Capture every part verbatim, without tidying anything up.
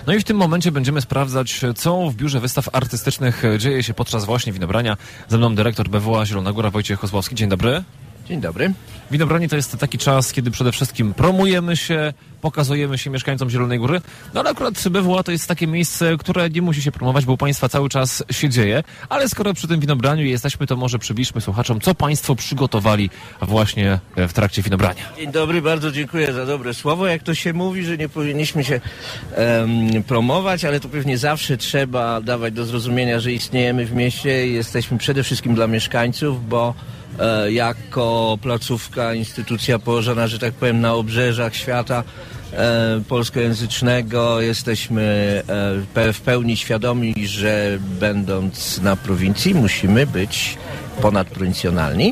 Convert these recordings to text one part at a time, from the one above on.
No i w tym momencie będziemy sprawdzać, co w Biurze Wystaw Artystycznych dzieje się podczas właśnie winobrania. Ze mną dyrektor B W A Zielona Góra Wojciech Kozłowski. Dzień dobry. Dzień dobry. Winobranie to jest taki czas, kiedy przede wszystkim promujemy się, pokazujemy się mieszkańcom Zielonej Góry, no ale akurat B W A to jest takie miejsce, które nie musi się promować, bo u Państwa cały czas się dzieje, ale skoro przy tym winobraniu jesteśmy, to może przybliżmy słuchaczom, co Państwo przygotowali właśnie w trakcie winobrania. Dzień dobry, bardzo dziękuję za dobre słowo. Jak to się mówi, że nie powinniśmy się um, promować, ale to pewnie zawsze trzeba dawać do zrozumienia, że istniejemy w mieście i jesteśmy przede wszystkim dla mieszkańców, bo e, jako placówka, instytucja położona, że tak powiem, na obrzeżach świata e, polskojęzycznego jesteśmy e, w pełni świadomi, że będąc na prowincji musimy być ponadprowincjonalni.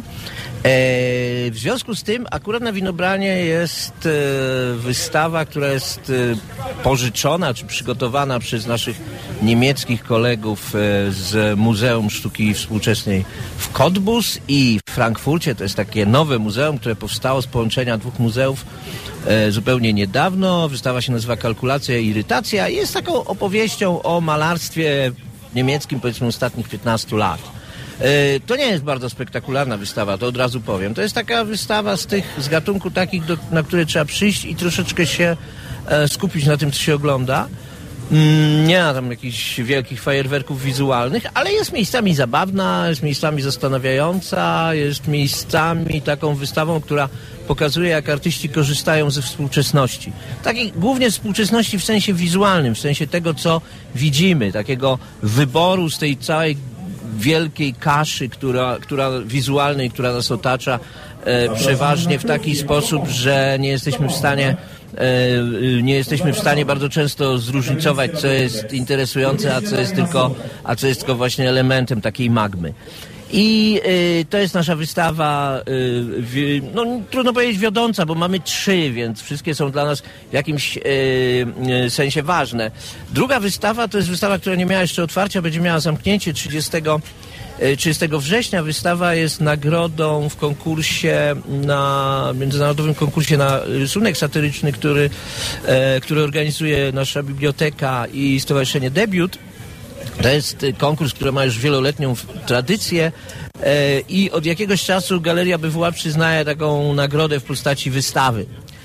W związku z tym akurat na winobranie jest wystawa, która jest pożyczona czy przygotowana przez naszych niemieckich kolegów z Muzeum Sztuki Współczesnej w Cottbus i w Frankfurcie. To jest takie nowe muzeum, które powstało z połączenia dwóch muzeów zupełnie niedawno. Wystawa się nazywa Kalkulacja i irytacja i jest taką opowieścią o malarstwie niemieckim, powiedzmy, ostatnich piętnastu lat. To nie jest bardzo spektakularna wystawa, to od razu powiem. To jest taka wystawa z tych, z gatunku takich, do, na które trzeba przyjść i troszeczkę się e, skupić na tym, co się ogląda. Mm, nie ma tam jakichś wielkich fajerwerków wizualnych, ale jest miejscami zabawna, jest miejscami zastanawiająca, jest miejscami taką wystawą, która pokazuje, jak artyści korzystają ze współczesności. Takiej głównie współczesności w sensie wizualnym, w sensie tego, co widzimy, takiego wyboru z tej całej wielkiej kaszy, która, która wizualnej, która nas otacza, e, przeważnie w taki sposób, że nie jesteśmy w stanie e, nie jesteśmy w stanie bardzo często zróżnicować, co jest interesujące, a co jest tylko, a co jest tylko właśnie elementem takiej magmy. I y, to jest nasza wystawa, y, wi, no trudno powiedzieć wiodąca, bo mamy trzy, więc wszystkie są dla nas w jakimś y, y, sensie ważne. Druga wystawa to jest wystawa, która nie miała jeszcze otwarcia, będzie miała zamknięcie trzydziestego września. Wystawa jest nagrodą w konkursie, na międzynarodowym konkursie na rysunek satyryczny, który, e, który organizuje nasza biblioteka i Stowarzyszenie Debiut. To jest konkurs, który ma już wieloletnią tradycję e, i od jakiegoś czasu Galeria B W A przyznaje taką nagrodę w postaci wystawy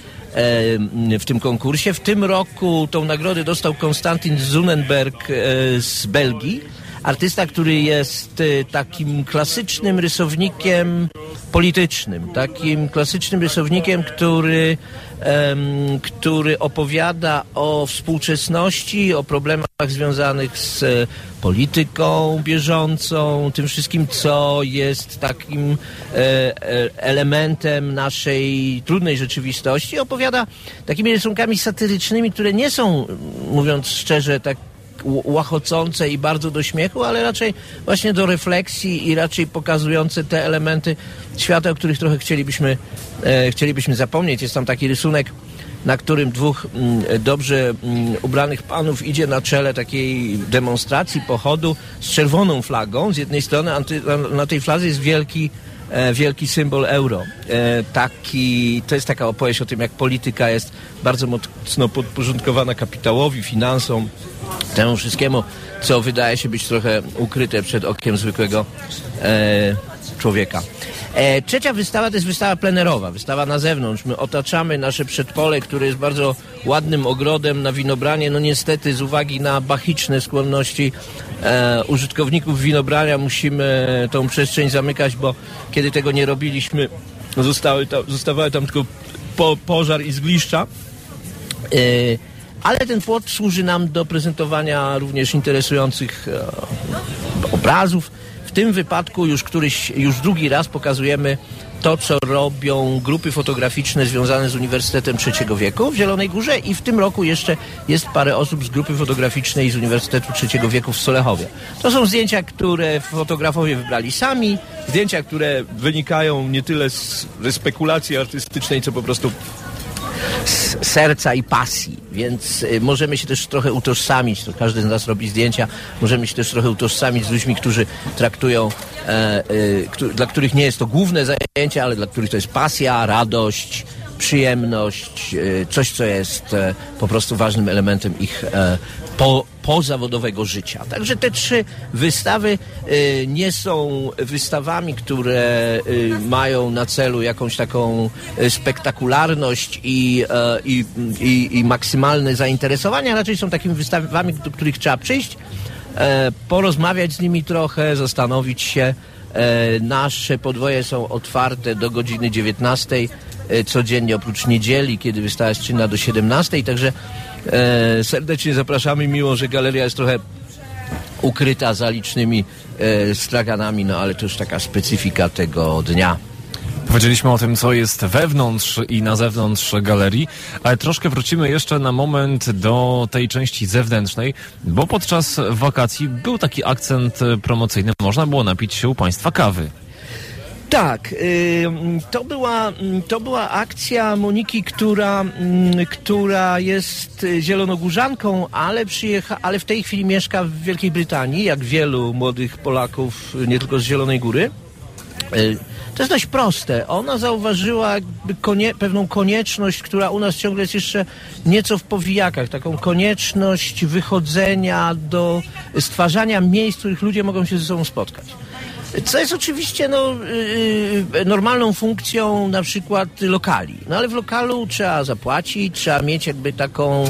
e, w tym konkursie. W tym roku tą nagrodę dostał Konstantin Zunenberg e, z Belgii. Artysta, który jest e, takim klasycznym rysownikiem politycznym, takim klasycznym rysownikiem, który, e, który opowiada o współczesności, o problemach związanych z e, polityką bieżącą, tym wszystkim, co jest takim e, e, elementem naszej trudnej rzeczywistości. Opowiada takimi rysunkami satyrycznymi, które nie są, mówiąc szczerze, tak łachocące i bardzo do śmiechu, ale raczej właśnie do refleksji i raczej pokazujące te elementy świata, o których trochę chcielibyśmy, e, chcielibyśmy zapomnieć. Jest tam taki rysunek, na którym dwóch m, dobrze m, ubranych panów idzie na czele takiej demonstracji, pochodu z czerwoną flagą. Z jednej strony anty, na, na tej fladze jest wielki E, wielki symbol euro. E, taki, to jest taka opowieść o tym, jak polityka jest bardzo mocno podporządkowana kapitałowi, finansom, temu wszystkiemu, co wydaje się być trochę ukryte przed okiem zwykłego e, człowieka. E, trzecia wystawa to jest wystawa plenerowa, wystawa na zewnątrz. My otaczamy nasze przedpole, które jest bardzo ładnym ogrodem na winobranie. No niestety z uwagi na bachiczne skłonności e, użytkowników winobrania musimy tą przestrzeń zamykać, bo kiedy tego nie robiliśmy, zostały tam, zostawały tam tylko po, pożar i zgliszcza. E, ale ten płot służy nam do prezentowania również interesujących e, obrazów. W tym wypadku już któryś, już drugi raz pokazujemy to, co robią grupy fotograficzne związane z Uniwersytetem Trzeciego Wieku w Zielonej Górze i w tym roku jeszcze jest parę osób z grupy fotograficznej z Uniwersytetu Trzeciego Wieku w Solechowie. To są zdjęcia, które fotografowie wybrali sami, zdjęcia, które wynikają nie tyle z, ze spekulacji artystycznej, co po prostu z serca i pasji, więc y, możemy się też trochę utożsamić, to każdy z nas robi zdjęcia, możemy się też trochę utożsamić z ludźmi, którzy traktują, e, y, któ- dla których nie jest to główne zajęcie, ale dla których to jest pasja, radość, przyjemność, coś, co jest po prostu ważnym elementem ich po, pozawodowego życia. Także te trzy wystawy nie są wystawami, które mają na celu jakąś taką spektakularność i, i, i, i maksymalne zainteresowanie, a raczej są takimi wystawami, do których trzeba przyjść, porozmawiać z nimi trochę, zastanowić się. Nasze podwoje są otwarte do godziny dziewiętnastej codziennie, oprócz niedzieli, kiedy wystawa jest czynna do siedemnastej, także e, serdecznie zapraszamy, mimo że galeria jest trochę ukryta za licznymi e, straganami, no ale to już taka specyfika tego dnia. Powiedzieliśmy o tym, co jest wewnątrz i na zewnątrz galerii, ale troszkę wrócimy jeszcze na moment do tej części zewnętrznej, bo podczas wakacji był taki akcent promocyjny, można było napić się u Państwa kawy. Tak, to była, to była akcja Moniki, która, która jest zielonogórzanką, ale przyjecha, ale w tej chwili mieszka w Wielkiej Brytanii, jak wielu młodych Polaków, nie tylko z Zielonej Góry. To jest dość proste. Ona zauważyła jakby konie, pewną konieczność, która u nas ciągle jest jeszcze nieco w powijakach. Taką konieczność wychodzenia do stwarzania miejsc, w których ludzie mogą się ze sobą spotkać. Co jest oczywiście no, yy, normalną funkcją na przykład lokali. No ale w lokalu trzeba zapłacić, trzeba mieć jakby taką,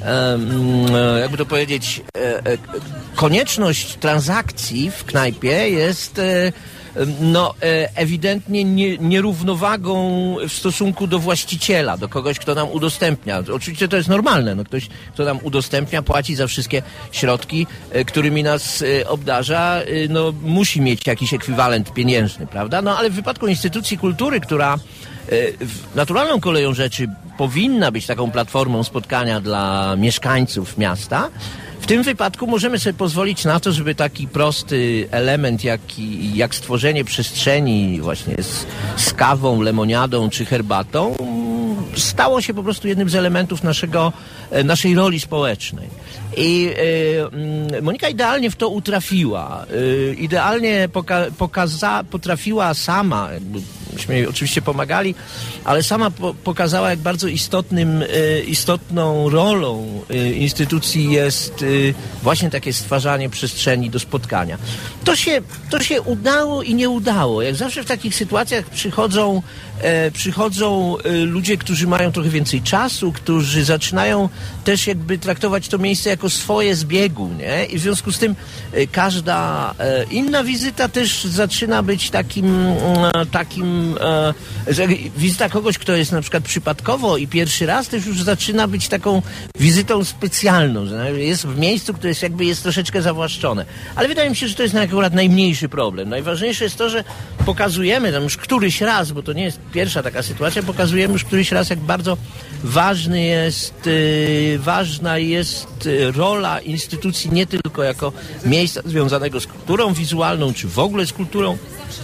yy, jakby to powiedzieć, yy, konieczność transakcji w knajpie jest yy, no ewidentnie nie, nierównowagą w stosunku do właściciela, do kogoś, kto nam udostępnia. Oczywiście to jest normalne, no ktoś, kto nam udostępnia, płaci za wszystkie środki, którymi nas obdarza, no musi mieć jakiś ekwiwalent pieniężny, prawda? No ale w wypadku instytucji kultury, która naturalną koleją rzeczy powinna być taką platformą spotkania dla mieszkańców miasta, w tym wypadku możemy sobie pozwolić na to, żeby taki prosty element, jak, jak stworzenie przestrzeni właśnie z, z kawą, lemoniadą czy herbatą, stało się po prostu jednym z elementów naszego, naszej roli społecznej. I y, Monika idealnie w to utrafiła. Y, idealnie poka- pokaza- potrafiła sama, myśmy jej oczywiście pomagali, ale sama po- pokazała, jak bardzo istotnym, y, istotną rolą y, instytucji jest y, właśnie takie stwarzanie przestrzeni do spotkania. To się, to się udało i nie udało. Jak zawsze w takich sytuacjach przychodzą, e, przychodzą e, ludzie, którzy mają trochę więcej czasu, którzy zaczynają też jakby traktować to miejsce jako swoje z biegu, nie? I w związku z tym e, każda e, inna wizyta też zaczyna być takim, e, takim e, że wizyta kogoś, kto jest na przykład przypadkowo i pierwszy raz, też już zaczyna być taką wizytą specjalną, że jest w miejscu, które jest jakby jest troszeczkę zawłaszczone. Ale wydaje mi się, że to jest akurat najmniejszy problem. Najważniejsze jest to, że pokazujemy tam już któryś raz, bo to nie jest pierwsza taka sytuacja, pokazujemy już któryś raz, jak bardzo ważny jest, yy, ważna jest rola instytucji nie tylko jako miejsca związanego z kulturą wizualną, czy w ogóle z kulturą,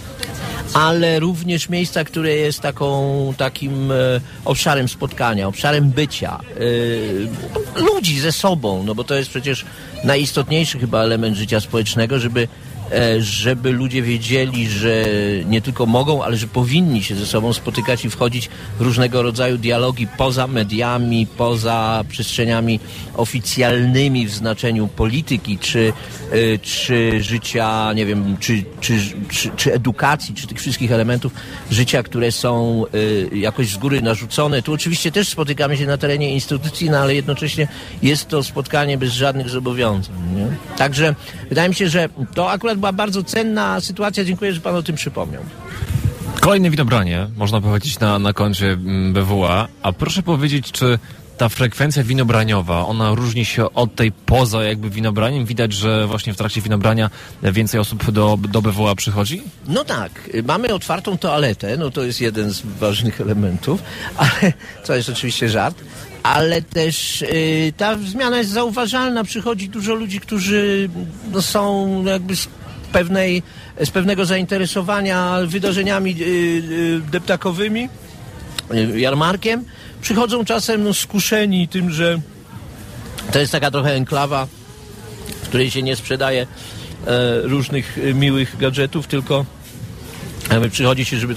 ale również miejsca, które jest taką, takim e, obszarem spotkania, obszarem bycia e, ludzi ze sobą, no bo to jest przecież najistotniejszy chyba element życia społecznego, żeby żeby ludzie wiedzieli, że nie tylko mogą, ale że powinni się ze sobą spotykać i wchodzić w różnego rodzaju dialogi poza mediami, poza przestrzeniami oficjalnymi w znaczeniu polityki, czy, czy życia, nie wiem, czy, czy, czy, czy edukacji, czy tych wszystkich elementów życia, które są jakoś z góry narzucone. Tu oczywiście też spotykamy się na terenie instytucji, no ale jednocześnie jest to spotkanie bez żadnych zobowiązań, nie? Także wydaje mi się, że to akurat była bardzo cenna sytuacja. Dziękuję, że Pan o tym przypomniał. Kolejne winobranie, można powiedzieć, na, na koncie B W A. A proszę powiedzieć, czy ta frekwencja winobraniowa, ona różni się od tej poza jakby winobraniem? Widać, że właśnie w trakcie winobrania więcej osób do, do B W A przychodzi? No tak. Mamy otwartą toaletę, no to jest jeden z ważnych elementów, ale to jest oczywiście żart. Ale też y, ta zmiana jest zauważalna. Przychodzi dużo ludzi, którzy no, są jakby z pewnej, z pewnego zainteresowania wydarzeniami y, y, deptakowymi, y, jarmarkiem. Przychodzą czasem no, skuszeni tym, że to jest taka trochę enklawa, w której się nie sprzedaje e, różnych miłych gadżetów, tylko jakby przychodzi się, żeby trochę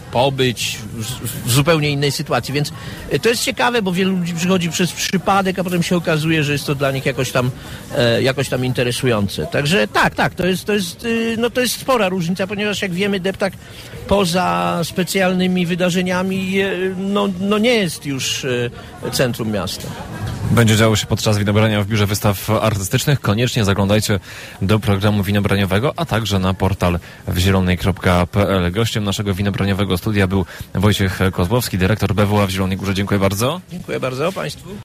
pobyć w, w zupełnie innej sytuacji, więc to jest ciekawe, bo wielu ludzi przychodzi przez przypadek, a potem się okazuje, że jest to dla nich jakoś tam, e, jakoś tam interesujące. Także tak, tak, to jest, to jest, y, no to jest spora różnica, ponieważ jak wiemy, Deptak poza specjalnymi wydarzeniami y, no, no nie jest już y, centrum miasta. Będzie działo się podczas winobrania w Biurze Wystaw Artystycznych. Koniecznie zaglądajcie do programu winobraniowego, a także na portal wzielonej kropka p l. Gościem naszego winobraniowego studia był Wojciech Kozłowski, dyrektor B W A w Zielonej Górze. Dziękuję bardzo. Dziękuję bardzo Państwu.